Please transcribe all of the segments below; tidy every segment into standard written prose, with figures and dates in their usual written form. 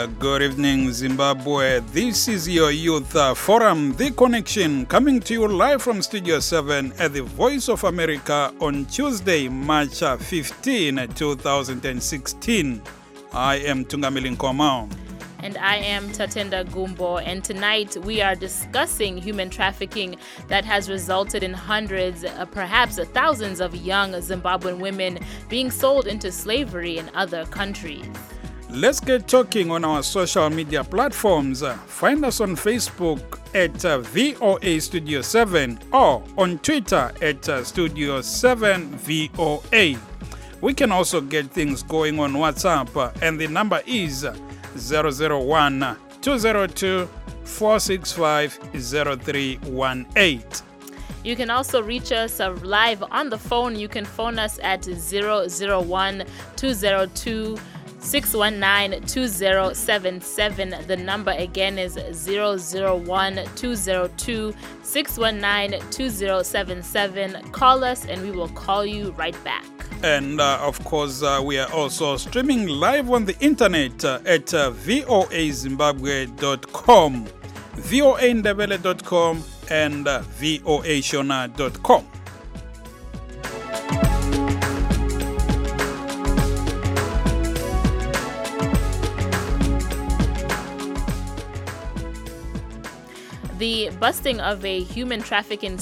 Good evening, Zimbabwe. This is your Youth Forum, The Connection, coming to you live from Studio 7 at the Voice of America on Tuesday, March 15, 2016. I am Tungamili Nkomao. And I am Tatenda Gumbo, and tonight we are discussing human trafficking that has resulted in hundreds, perhaps thousands of young Zimbabwean women being sold into slavery in other countries. Let's get talking on our social media platforms. Find us on Facebook at VOA Studio 7 or on Twitter at Studio 7 VOA. We can also get things going on WhatsApp, and the number is 001-202-465-0318. You can also reach us live on the phone. You can phone us at 001-202-619-2077. The number again is 001-202-619-2077. Call us and we will call you right back. And of course, we are also streaming live on the internet at voazimbabwe.com, voandebele.com, and voashona.com. The busting of a human trafficking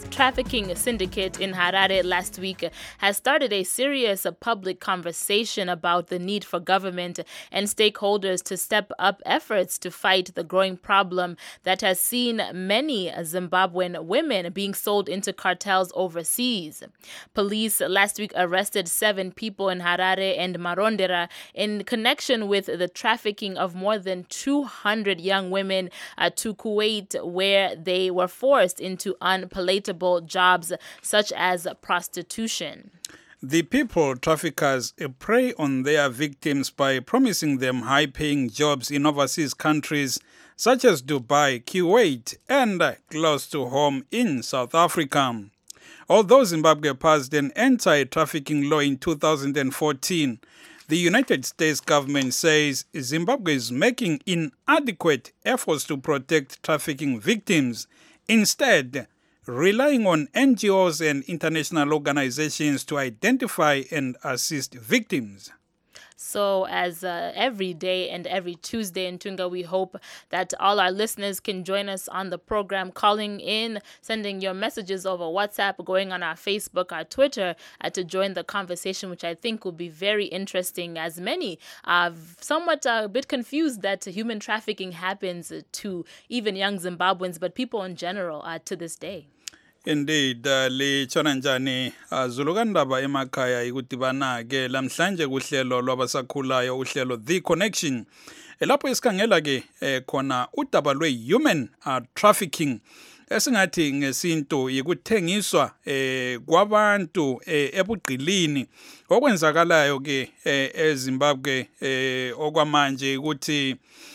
syndicate in Harare last week has started a serious public conversation about the need for government and stakeholders to step up efforts to fight the growing problem that has seen many Zimbabwean women being sold into cartels overseas. Police last week arrested 7 people in Harare and Marondera in connection with the trafficking of more than 200 young women to Kuwait, where they were forced into unpalatable jobs such as prostitution. The people traffickers prey on their victims by promising them high-paying jobs in overseas countries such as Dubai, Kuwait, and close to home in South Africa. Although Zimbabwe passed an anti-trafficking law in 2014, the United States government says Zimbabwe is making inadequate efforts to protect trafficking victims, instead relying on NGOs and international organizations to identify and assist victims. So as every day and every Tuesday in Tunga, we hope that all our listeners can join us on the program, calling in, sending your messages over WhatsApp, going on our Facebook, our Twitter, to join the conversation, which I think will be very interesting, as many are somewhat a bit confused that human trafficking happens to even young Zimbabweans, but people in general to this day. Indeed, lichona njani zulukandaba emakhaya ikudibana ke lamhlanje kuhlelo lwabasakhulayo uhlelo The Connection. Lapho isikhangela ke khona udaba lwe-human trafficking esingathi ngesinto yikuthengiswa kwabantu ebugqilini okwenzakalayo ke eZimbabwe okwamanje ukuthi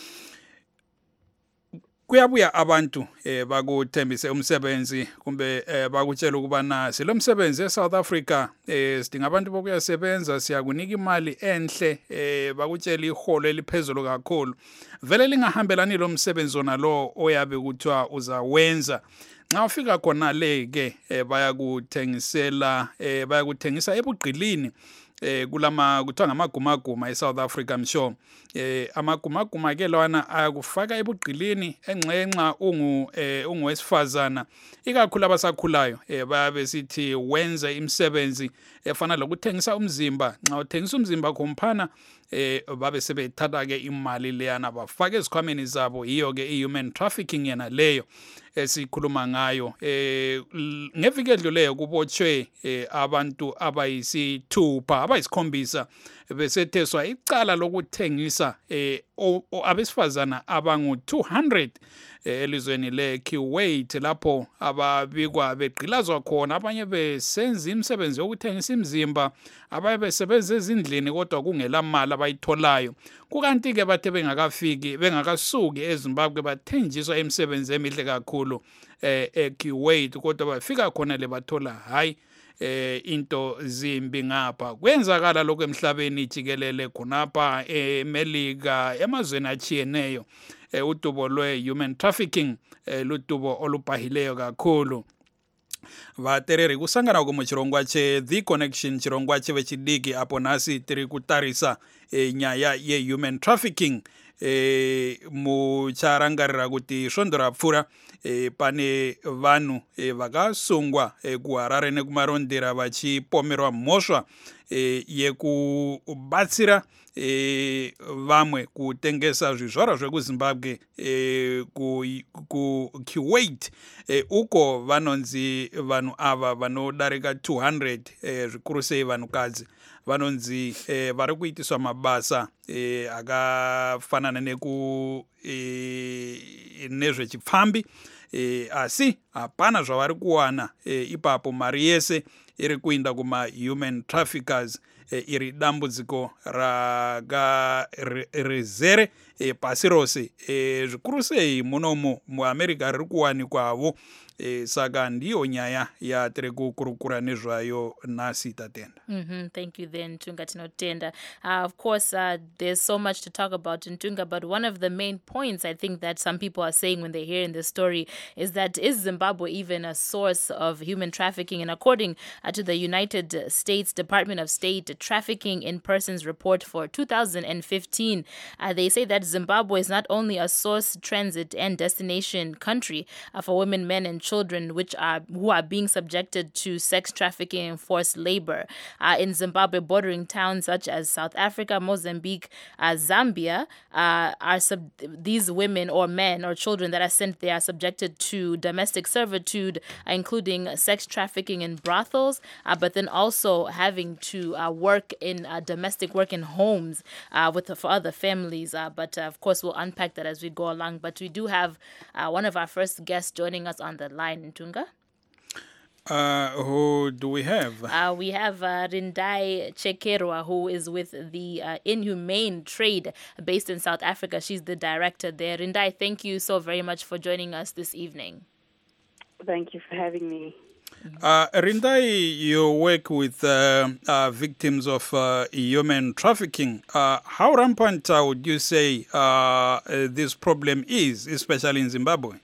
kuyabuya abantu bakuthembise umsebenzi kumbe bakutshela ukubana silo msebenzi eSouth Africa sidinga abantu bokuyasebenza siyakunika imali enhle bakutshela iholo eliphezulu kakhulu vele lingahambelani lo msebenzi ona lo oyabe kuthiwa uzawenza nxa ufika khona le ke bayakuthengisa ebugqilini kulama kuthiwa ngamagumaguma eSouth Africa msho amagumaguma ke lawana ayakufaka ebugqilini enxenxa ungowesifazana ikakhulu abasakhulayo bayabe sithi wenze imisebenzi efana lokuthengisa umzimba nxa uthengisa umzimba khomphana babe sebethatha ke imali leyana bafake ezikhwameni zabo yiyo ke human trafficking yena leyo esikhuluma ngayo ngeviki edluleyo kubotshwe abantu abayisithupha abayisikhombisa besetheswa icala lokuthengisa abesifazana abangu 200 elizweni leKuwait lapho ababikwa begqilazwa khona abanye besenza imisebenzi yokuthengisa imizimba abaye besebenza ezindlini kodwa kungela mali abayitholayo kukanti ke bathe bengakasuki eZimbabwe bathenjiswa imisebenzi emihle kakhulu eKuwait kodwa bafika khona le bathola hayi into zimbi ngapha. Kwenzakala lokho emhlabeni jikelele khonapha eMelika emazweni achiyeneyo. Udubo lwe-human trafficking ludubo olubhahileyo kakhulu. Vatereri kusangana uko muchirongwa che-The Connection, chirongwa chevechidiki apo nasi tiri kutarisa nyaya ye-human trafficking. Mucharangarira kuti svondo rapfura pane vanhu vakasungwa kuHarare nekumarondera vachipomerwa mhosva yekubatsira vamwe kutengesa zvizvarwa zvekuZimbabwe kuKuwait uko vanonzi vanhu ava vanodarika 200 zvikuru sei vanhukadzi vanonzi vari kuitiswa mabasa akafanana nezvechipfambi asi hapana zvavari kuwana ipapo mari yese iri kuinda kuma-human traffickers. Iri dambudziko rizere pasi rose zvikuru sei munomu muAmerica riri kuwanikwavo. Saka ndiyo nyaya yatiri kukurukura nezvayo nhasi tatenda. Thank you then, Ntunga Tinotenda. Of course, there's so much to talk about, Ntunga, but one of the main points I think that some people are saying when they're hearing this story is that is Zimbabwe even a source of human trafficking? And according to the United States Department of State Trafficking in Persons report for 2015, they say that Zimbabwe is not only a source, transit, and destination country for women, men, and children who are being subjected to sex trafficking and forced labor. In Zimbabwe, bordering towns such as South Africa, Mozambique, Zambia, these women or men or children that are sent there are subjected to domestic servitude, including sex trafficking in brothels, but then also having to work in domestic work in homes for other families. But of course, we'll unpack that as we go along. But we do have one of our first guests joining us on the line, Ntunga. Who do we have? We have Rindai Chekerwa, who is with the Inhumane Trade based in South Africa. She's the director there. Rindai, thank you so very much for joining us this evening. Thank you for having me. Rindai, you work with victims of human trafficking. How rampant would you say this problem is, especially in Zimbabwe?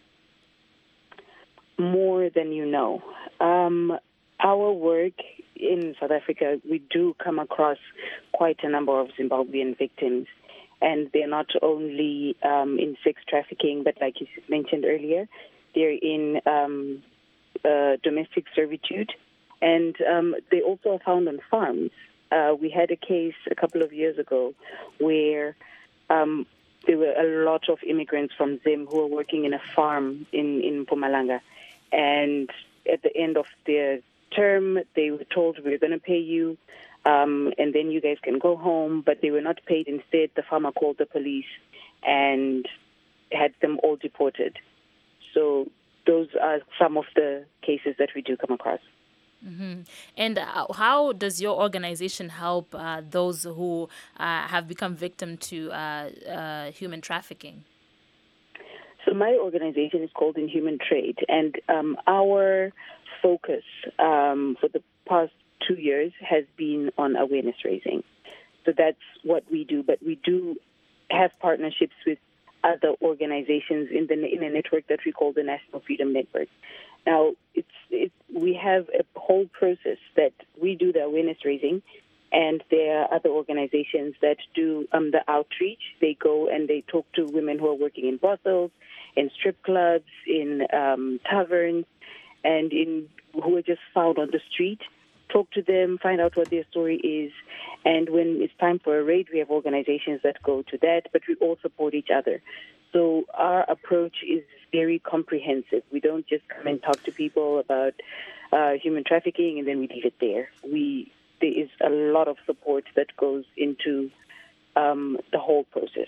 More than you know. Our work in South Africa, we do come across quite a number of Zimbabwean victims. And they're not only in sex trafficking, but like you mentioned earlier, they're in domestic servitude. And they also are found on farms. We had a case a couple of years ago where there were a lot of immigrants from Zim who were working in a farm in Mpumalanga. And at the end of their term, they were told, we're going to pay you, and then you guys can go home. But they were not paid. Instead, the farmer called the police and had them all deported. So those are some of the cases that we do come across. And how does your organization help those who have become victim to human trafficking? So my organization is called Inhumane Trade, and our focus for the past 2 years has been on awareness raising. So that's what we do, but we do have partnerships with other organizations in a network that we call the National Freedom Network. Now, we have a whole process that we do the awareness raising, and there are other organizations that do the outreach. They go and they talk to women who are working in brothels, in strip clubs, in taverns, and who are just found on the street. Talk to them, find out what their story is. And when it's time for a raid, we have organizations that go to that, but we all support each other. So our approach is very comprehensive. We don't just come and talk to people about human trafficking and then we leave it there. There is a lot of support that goes into the whole process.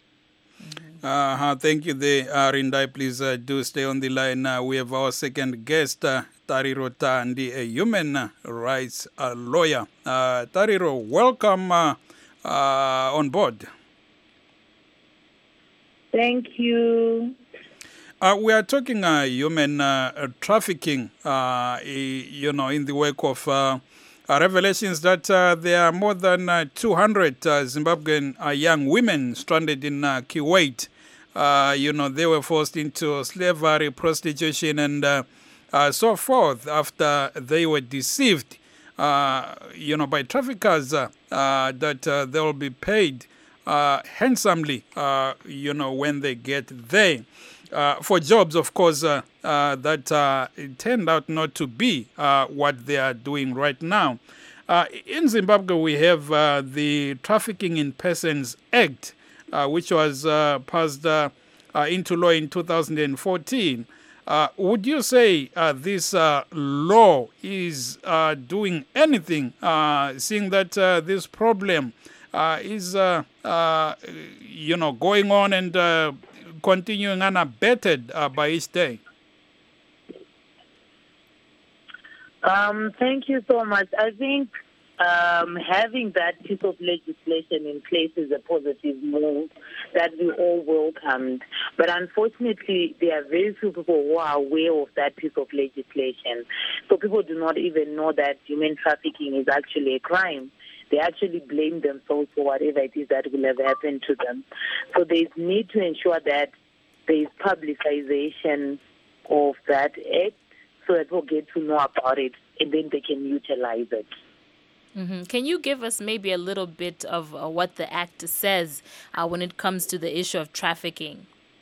Thank you there, Rindai. Please do stay on the line. We have our second guest, Tariro Tandi, a human rights lawyer. Tariro, welcome on board. Thank you. We are talking human trafficking, in the wake of revelations that there are more than 200 Zimbabwean young women stranded in Kuwait. They were forced into slavery, prostitution, and so forth after they were deceived, by traffickers that they will be paid handsomely, when they get there. For jobs, of course, that it turned out not to be what they are doing right now. In Zimbabwe, we have the Trafficking in Persons Act, which was passed into law in 2014. Would you say this law is doing anything, seeing that this problem is, going on and continuing unabated by each day? Thank you so much. I think having that piece of legislation in place is a positive move that we all welcomed. But unfortunately, there are very few people who are aware of that piece of legislation. So people do not even know that human trafficking is actually a crime. They actually blame themselves for whatever it is that will have happened to them. So there is need to ensure that there is publicization of that act so that people get to know about it and then they can utilize it. Mm-hmm. Can you give us maybe a little bit of what the act says when it comes to the issue of trafficking?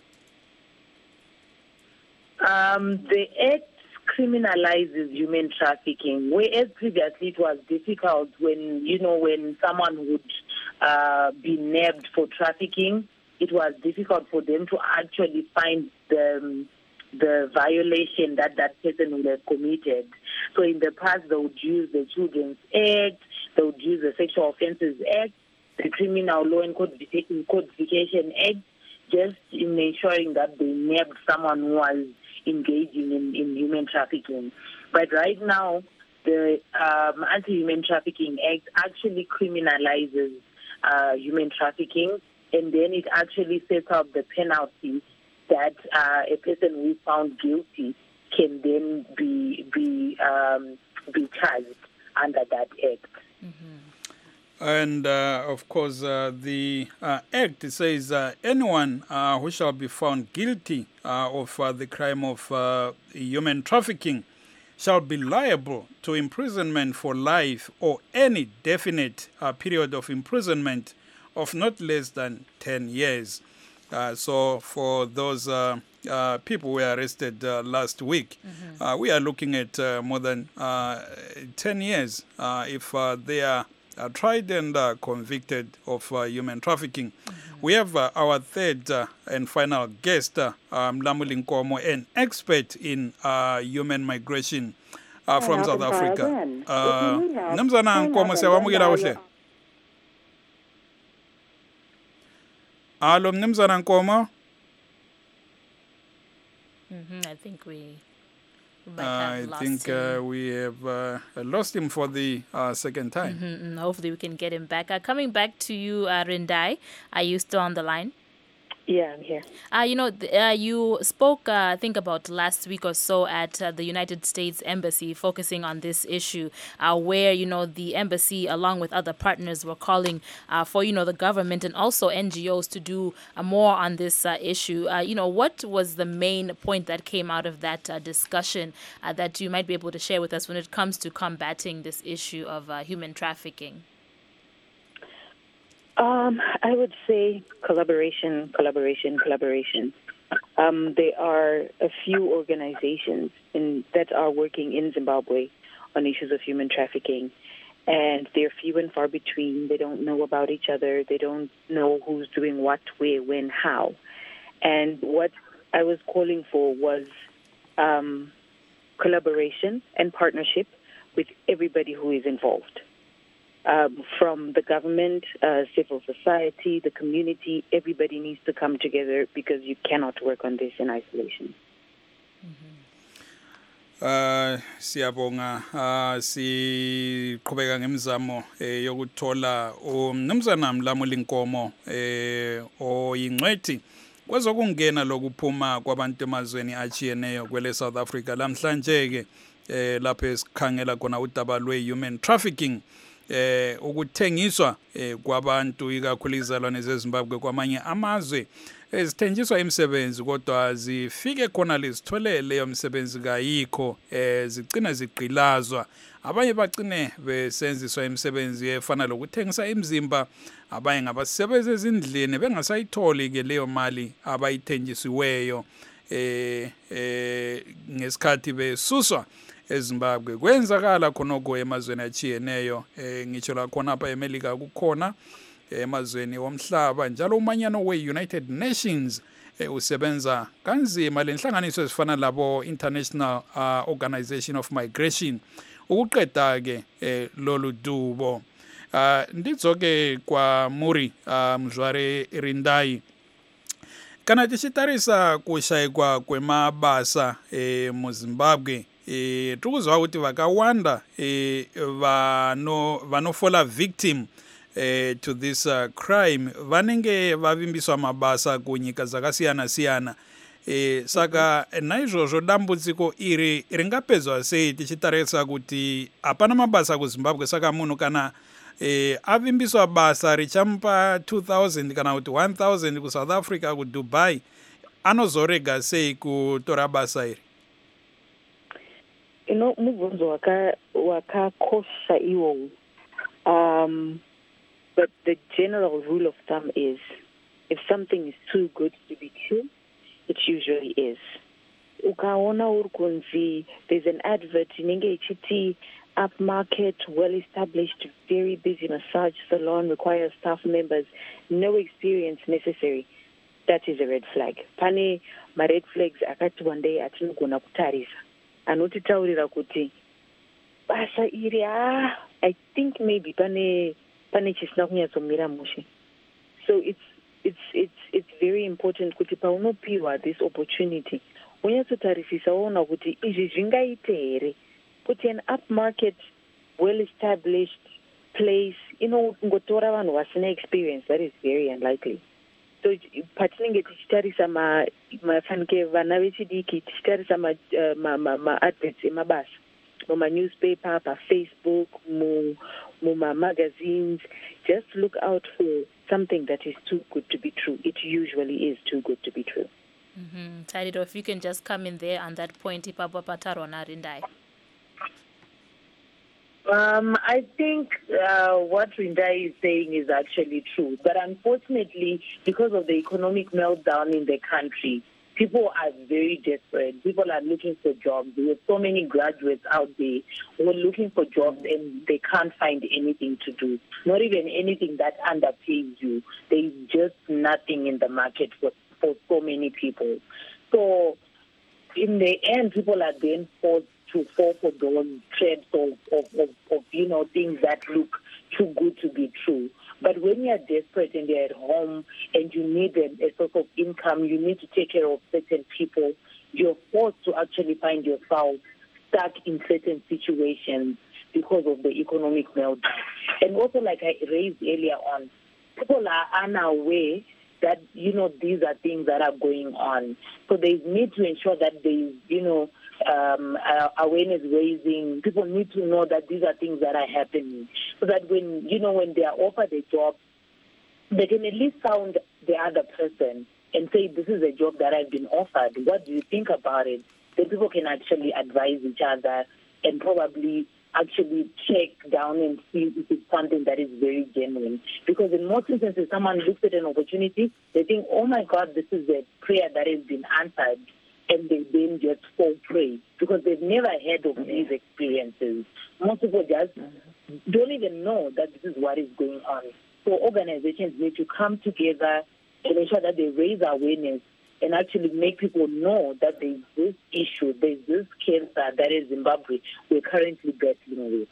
The act criminalizes human trafficking, whereas previously it was difficult when someone would be nabbed for trafficking, it was difficult for them to actually find the violation that person would have committed. So in the past, they would use the Children's Act, they would use the Sexual Offences Act, the Criminal Law and Codification Act, just in ensuring that they nabbed someone who was engaging in human trafficking. But right now, the Anti-Human Trafficking Act actually criminalizes human trafficking, and then it actually sets out the penalty that a person who is found guilty can then be charged under that act. Mm-hmm. And of course, the Act says anyone who shall be found guilty of the crime of human trafficking shall be liable to imprisonment for life or any definite period of imprisonment of not less than 10 years. So for those people who were arrested last week, mm-hmm. We are looking at more than 10 years if they are tried and convicted of human trafficking. Mm-hmm. We have our third and final guest, Mlamuli Nkomo, an expert in human migration from South Africa. Mnumzana Nkomo, siyawamukela kuhle. Hello, Mnumzana Nkomo. I think we might have lost him. We have lost him for the second time. Mm-hmm. Hopefully we can get him back. Coming back to you, Rendai, are you still on the line? Yeah, I'm here. You spoke, I think, about last week or so at the United States Embassy, focusing on this issue, where, the embassy, along with other partners, were calling for, the government and also NGOs to do more on this issue. What was the main point that came out of that discussion that you might be able to share with us when it comes to combating this issue of human trafficking? I would say collaboration. There are a few organizations that are working in Zimbabwe on issues of human trafficking, and they're few and far between. They don't know about each other. They don't know who's doing what, where, when, how. And what I was calling for was collaboration and partnership with everybody who is involved. From the government, civil society, the community, everybody needs to come together because you cannot work on this in isolation. Siyabonga siqhubeka ngemizamo yokuthola umnumzana Mlamuli Nkomo oyingcwethi kwezokungena lokuphuma kwabantu emazweni achiyeneyo kwele South Africa namhlanje ke lapho esikhangela khona udaba lwe-human trafficking ukuthengiswa kwabantu ikakhulu izalwane zeZimbabwe kwamanye amazwe ezithenjiswa imisebenzi kodwa zifike khona lezithole leyo misebenzi kayikho zigcina zigqilazwa abanye bagcine besenziswa imisebenzi efana lokuthengisa imizimba abanye ngabasebenza ezindlini bengasayitholi ke leyo mali abayithenjisiweyo ngesikhathi besuswa eZimbabwe kwenzakala khonoko emazweni achiyeneyo ngitsho la khona apha eMelika kukhona emazweni womhlaba njalo umanyano we-United Nations usebenza kanzima lenhlanganiso ezifana labo International Organization of Migration ukuqeda ke lolu dubo nditsoke kwa Muri Mzware Rindai kana tichitarisa kushayikwa kwemabasa muZimbabwe tikuzwa kuti vakawanda vanofola victim to this crime vanenge vavimbiswa mabasa kunyika dzakasiyana siyana saka naizvozvo dambudziko iri ringapedzwa sei tichitarisa kuti hapana mabasa kuZimbabwe saka munhu kana avimbiswa basa richamupa 2000 kana kuti 1000 kuSouth Africa kuDubai anozorega sei kutora basa iri mubvunzo wakakosha iwowo but the general rule of thumb is if something is too good to be true it usually is. Ukaona urkunzi there's an advert inenge ichiti upmarket, well-established, very busy massage salon requires staff members, no experience necessary. That is a red flag. Pane ma-red flags akati one day atinogona kutarisa. Anotitaurira kuti basa iri I think maybe pane chisina kunyatsomira mushe. So it's very important kuti paunopiwa this opportunity unyatsotarisisa woona kuti izvi zvingaite here kuti an upmarket well-established place inongotora vanhu vasina experience that is very unlikely. So patinenge tichitarisa mafanike vana vechidiki tichitarisa ma-adverts emabasa muma-newspaper paFacebook muma-magazines just look out for something that is too good to be true. It usually is too good to be true. Tariro, if you can just come in there on that point, Ipapa Patarona Rindai. I think what Rindai is saying is actually true. But unfortunately, because of the economic meltdown in the country, people are very desperate. People are looking for jobs. There are so many graduates out there who are looking for jobs and they can't find anything to do. Not even anything that underpays you. There is just nothing in the market for so many people. So in the end, people are then forced to fall for those traps of things that look too good to be true. But when you're desperate and you're at home and you need a source of income, you need to take care of certain people, you're forced to actually find yourself stuck in certain situations because of the economic meltdown. And also, like I raised earlier on, people are unaware that, these are things that are going on. So they need to ensure that there is, awareness raising. People need to know that these are things that are happening, so that when they are offered a job, they can at least sound the other person and say, this is a job that I've been offered. What do you think about it? Then people can actually advise each other and probably actually check down and see if it's something that is very genuine. Because in most instances, someone looks at an opportunity, they think, oh my God, this is a prayer that has been answered. And they then just fall prey because they've never heard of these experiences. Most people just don't even know that this is what is going on. So organizations need to come together and ensure that they raise awareness and actually make people know that there's this issue, there's this cancer that is Zimbabwe we're currently battling with.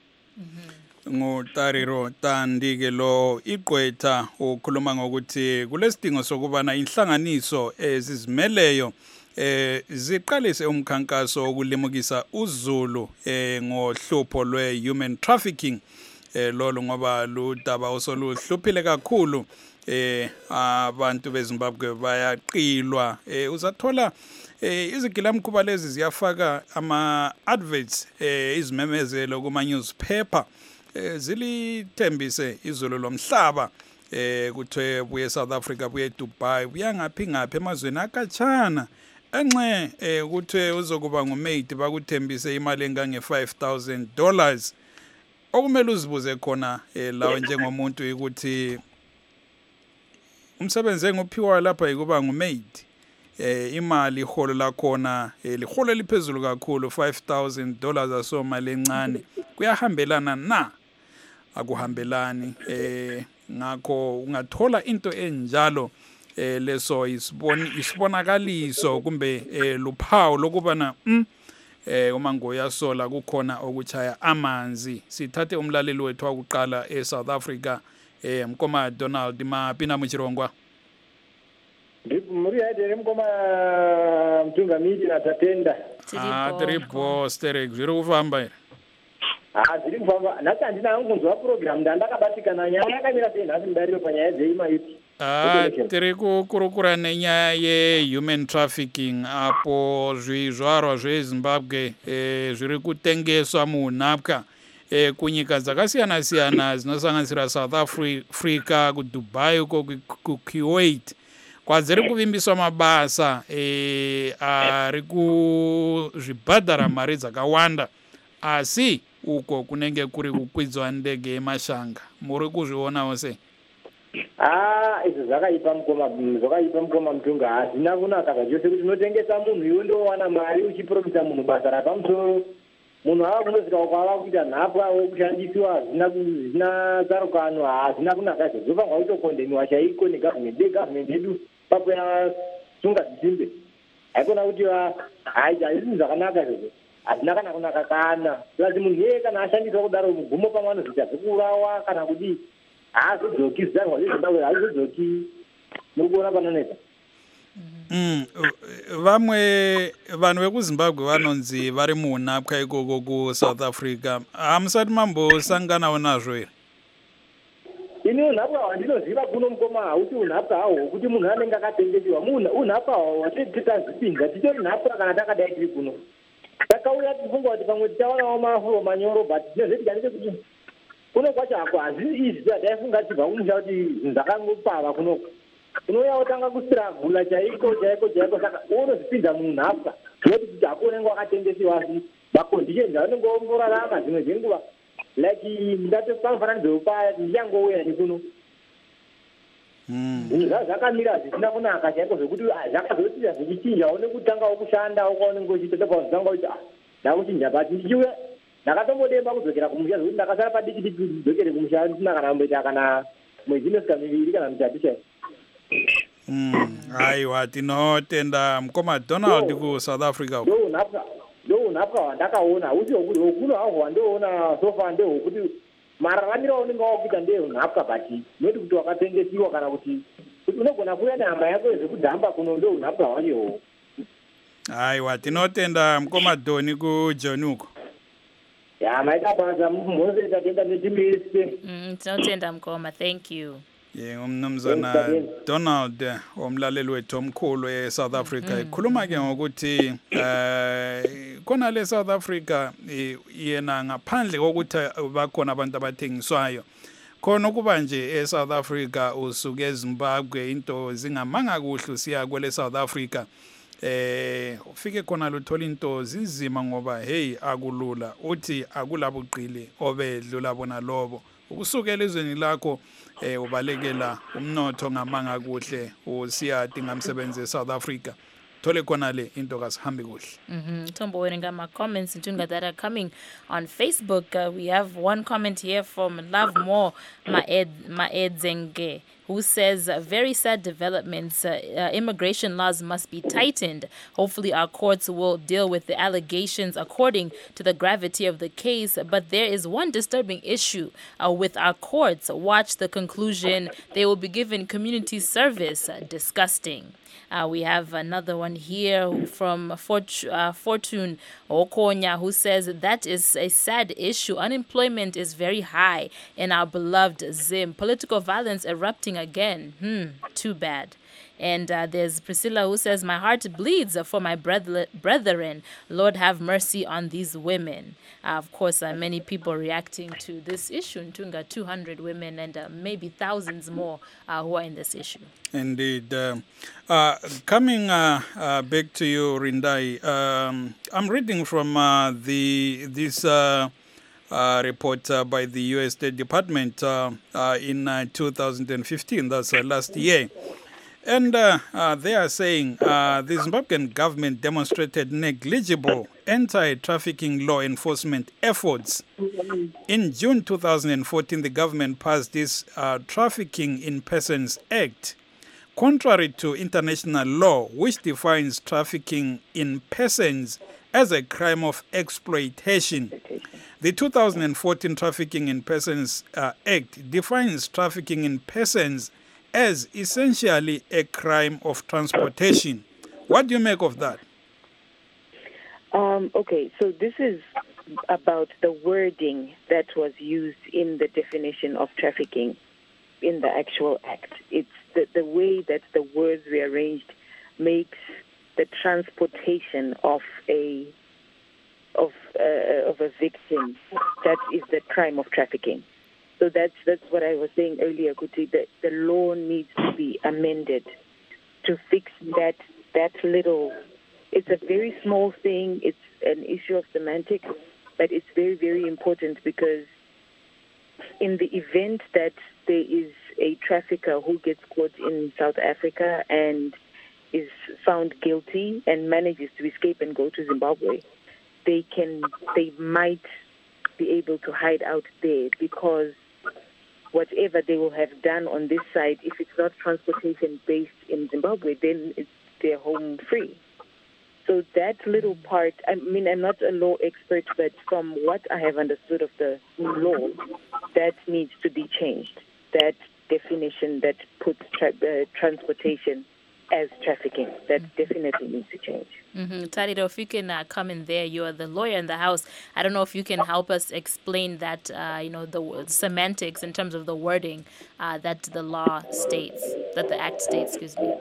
nguTariro Tandi-ke lo igqwetha ukhuluma ngokuthi kulesidingo sokubana inhlanganiso ezizimeleyo ziqalise umkhankaso wokulimukisa uZulu ngohlupho lwe-human trafficking lolu ngoba ludaba osoluhluphile kakhulu abantu beZimbabwe bayaqilwa uzathola izigilamkhuba lezi ziyafaka ama-adverts izimemezelo kuma-newspaper zilithembise izolo lomhlaba kuthiwe buye South Africa buye Dubai buya ngaphi emazweni akatshana enxe kuthiwe uzokuba ngumaid bakuthembise imali engange$5,000 okumele uzibuze khona lawe njengomuntu ukuthi umsebenzi enguphiwa lapha yikuba ngumaid imali iholo lakhona liholo liphezulu kakhulu $5,000 asomali encane kuyahambelana na akuhambelani ngakho ungathola into enjalo leso isibonakaliso kumbe luphawu lokubana uma ngoyasola kukhona okuchaya amanzi sithathe umlaleli wethu wakuqala eSouth Africa Mkoma Donald Mapina Muchirongwa muri haidere Mkoma mtungamiri na tatenda tribo sterek zviri kufamba here zviri kufamba nhasi handina hangu kunzwa program ndandakabatikana nyaya yakamira sei nhasi mudariro panyaya dzeimaiti tiri kukurukura nenyaya yehuman trafficking apo zvizvarwa zveZimbabwe zviri kutengeswa munhapwa kunyika dzakasiyana-siyana dzinosanganisira South Africa, kuDubai uko kuKuwait kwadziri kuvimbiswa mabasa ari kuzvibhadhara mari dzakawanda asi uko kunenge kuri kukwidzwa ndege yemashanga muri kuzvionawo sei? Izvo zvakaipa Mukoma Mutunga hazvina kunaka zvachose kuti unotengesa munhu iwe ndowana mari uchipromisa munhu basa rapamusoro munhu ava kunosvika kwava kuita nhapwa wekushandisiwa hazvina tsarukano hazvina kunaka izvo zvofanirwa kutokondeniwa chaiko negovernment yedu papo yasunga dzisimbe haikona kuti hazvisi zvakanaka izvozvo hazvina kana kunaka kana asi munhu iye kana ashandiswa kudaro mugumo pamwe anozoita zvekurawa kana kudii haazodzoki zidarwa zveZimbabwe haazodzoki muri kuona panoneta vamwe vanhu vekuZimbabwe vanonzi vari munhapwa ikoko kuSouth Africa hamusati mambosanganawo nazvo here? ini unhapwa hwandinoziva kuno Mukoma hauti unhapwa hahwo kuti munhu anenge akatengesiwa unhapwa hwahwo hwatetitazvipinza titori nhapwa kana takadai tiri kuno takauya tifunga kuti pamwe tichawanawo mafuro manyoro but tinozvetika ndechekuti kuno kwacho hako hazvisi izvi daifunga tibva kumusha kuti zvakangopava kunoko unouya wotanga kusiragula chaiko saka unozvipinza munhapwa zvinoti kuti hako unenge wakatengesiwa asi maconditions aunenge omborarama dzimwe dzenguva like ndati pamufananidzo ndichangouya nekuno zvakamira zvisina kunaka chaiko zvekuti zvakazoita zvichichinja one kutangawo kushanda kwaunenge uchiita ndopazvitanga kuti ndakuchinja but ndichiuya ndakatombodemba kudzokera kumusha zvekuti ndakasara padiki diki kudzokere kumusha ndisina kana kumboita kana mwedzi inosvika miviri kana mitatu chai aiwa tinotenda Mukoma Donald kuSouth Africa ndounhapwa hwandakaona hausi hwokuti hwokuno hahwo hwandoona sofa ndehwokuti mararamiro aunenge wakuita ndeunhapwa but noti kuti wakatengesiwa kana kuti unogona kuuya nehama yako zvekudhamba kuno ndounhapwa hwachohwo aiwa tinotenda Mukoma Doni kuJoni uko maita basa mhose tatenda netimese tinotenda Mukoma, thank you. Umnumzana Donald umlaleli wethu omkhulu eSouth Africa ikhuluma ke ngokuthi khona le South Africa yena ngaphandle kokuthi bakhona abantu abathengiswayo khona ukuba nje eSouth Africa usuke eZimbabwe into zingamanga kuhle siya kwele South Africa ufike khona luthola into zinzima ngoba hey akulula uthi akulabuqili obedlula bona lobo ukusukela ezweni lakho ubalekela umnotho ngamanga kuhle usiyadinga umsebenzi eSouth Africa thole khona le into kasihambi kuhle. Tombo wearing my comments that are coming on Facebook. We have one comment here from Love More Maedzenge. who says very sad developments. Immigration laws must be tightened. Hopefully our courts will deal with the allegations according to the gravity of the case. But there is one disturbing issue with our courts. Watch the conclusion. They will be given community service. Disgusting. We have another one here from Fortune Okonya, who says that is a sad issue. Unemployment is very high in our beloved Zim. Political violence erupting again. Too bad. And there's Priscilla who says, my heart bleeds for my brethren. Lord, have mercy on these women. Of course, many people reacting to this issue. In Tunga, 200 women and maybe thousands more who are in this issue. Indeed. Coming back to you, Rindai, I'm reading from this report by the U.S. State Department in 2015, that's last year. And they are saying the Zimbabwean government demonstrated negligible anti-trafficking law enforcement efforts. In June 2014, the government passed this Trafficking in Persons Act. Contrary to international law, which defines trafficking in persons as a crime of exploitation, the 2014 Trafficking in Persons Act defines trafficking in persons as essentially a crime of transportation. What do you make of that? Okay, so this is about the wording that was used in the definition of trafficking in the actual act. It's the way that the words were arranged makes the transportation of a victim that is the crime of trafficking. So that's what I was saying earlier, Kuti, that the law needs to be amended to fix that little. It's a very small thing. It's an issue of semantics, but it's very, very important because in the event that there is a trafficker who gets caught in South Africa and is found guilty and manages to escape and go to Zimbabwe, they might be able to hide out there because whatever they will have done on this side, if it's not transportation based in Zimbabwe, then they're home free. So that little part, I mean, I'm not a law expert, but from what I have understood of the law, that needs to be changed. That definition that puts transportation as trafficking, that definitely needs to change. Tariro, if you can come in there, you are the lawyer in the house. I don't know if you can help us explain that, the semantics in terms of the wording that the law states, that the act states, excuse me.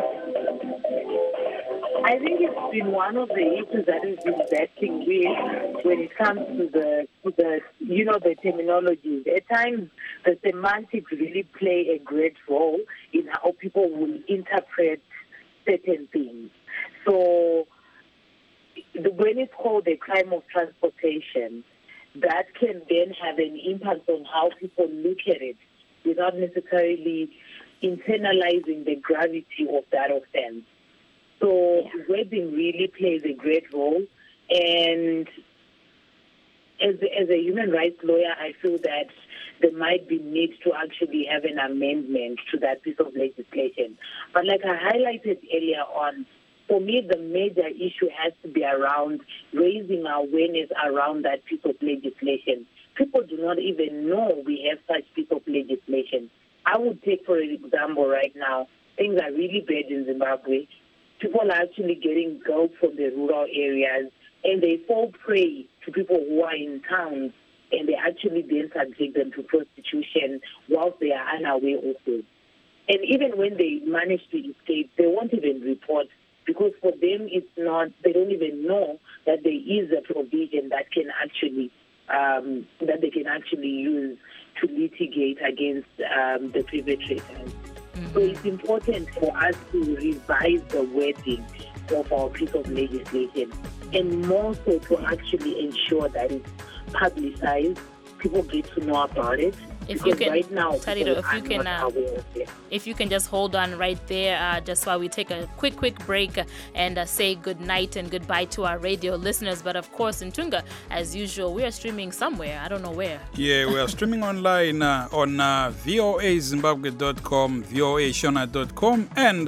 I think it's been one of the issues that has been battling with when it comes to the terminology. At times, the semantics really play a great role in how people will interpret certain things. So when it's called a crime of transportation, that can then have an impact on how people look at it without necessarily internalizing the gravity of that offense. So wording really plays a great role. And as a human rights lawyer, I feel that there might be need to actually have an amendment to that piece of legislation. But like I highlighted earlier on, for me, the major issue has to be around raising awareness around that piece of legislation. People do not even know we have such piece of legislation. I would take, for example, right now, things are really bad in Zimbabwe. People are actually getting girls from the rural areas, and they fall prey to people who are in towns, and they actually then subject them to prostitution whilst they are unaware of it. And even when they manage to escape, they won't even report because for them it's not. They don't even know that there is a provision that can actually that they can actually use to litigate against the perpetrators. So it's important for us to revise the wording of our piece of legislation and more so to actually ensure that it's publicized, people get to know about it, If you Because can, right now, Tariro, people are not aware of it. if you can just hold on right there, just while we take a quick break and say good night and goodbye to our radio listeners. But of course, in Tunga, as usual, we are streaming somewhere. I don't know where. Yeah, we are streaming online on voazimbabwe.com, voashona.com, and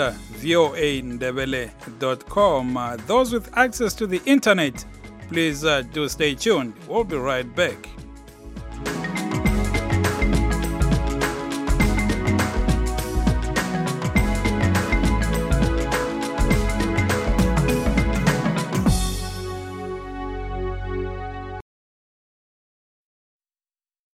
voandebele.com. Those with access to the internet, please do stay tuned. We'll be right back.